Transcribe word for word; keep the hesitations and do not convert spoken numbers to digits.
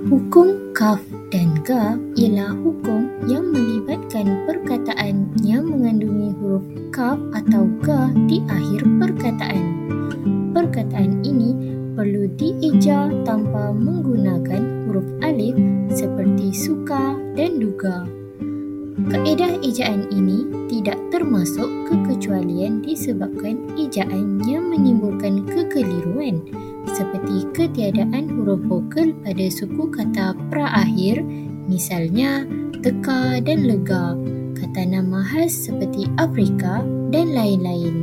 Hukum kaf dan ga ialah hukum yang melibatkan perkataan yang mengandungi huruf kaf atau ga di akhir perkataan. Perkataan ini perlu dieja tanpa menggunakan huruf alif seperti suka dan duga. Kaedah ejaan ini tidak termasuk kekecualian disebabkan ejaan yang menimbulkan kekeliruan seperti ketiadaan huruf vokal pada suku kata pra-akhir, misalnya teka dan lega, kata nama khas seperti Afrika dan lain-lain.